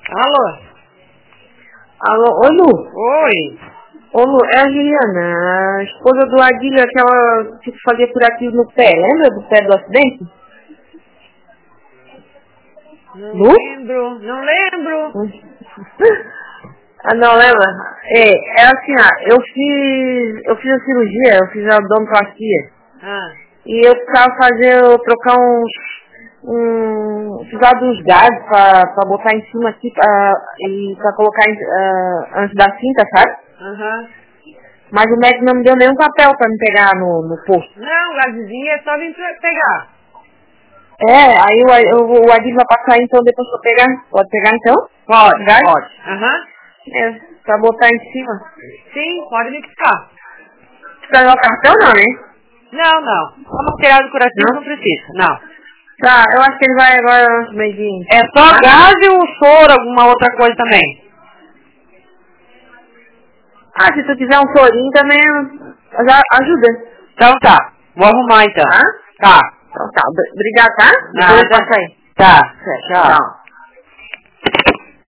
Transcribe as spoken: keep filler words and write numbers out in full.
Alô? Alô, ô Lu? Oi. Ô Lu, é a Juliana, a esposa do Adílio, aquela que fazia por aqui no pé, lembra do pé do acidente? Não Lu? lembro, não lembro. Ah, não, lembra? É, é assim, ó, eu fiz, eu fiz a cirurgia, eu fiz a abdominoplastia. Ah, E eu precisava fazer, eu trocar uns, um, precisava de uns gases pra, pra botar em cima aqui, pra, e pra colocar em, ah, antes da cinta, sabe? aham. Mas o médico não me deu nenhum papel pra me pegar no, no posto. Não, gazezinha é só vir pra pegar. É, aí o, o, o Adílio vai passar então depois pra eu pegar. Pode pegar então? Pode, Gás? pode. Aham. É, pra botar em cima. Sim, pode me buscar. Precisa o cartão não, né? Não, não. Só material decorativo Não? não precisa, não. Tá, eu acho que ele vai agora uns meiguinhos. É só Tá? gás ou soro, alguma outra coisa também? Ah, se tu quiser um sorinho também, já ajuda. Então tá, vou arrumar então. Tá? Tá. Então tá, Obri- obrigado, tá? Nada. Depois passa aí. Tá, Certo, tchau. tchau.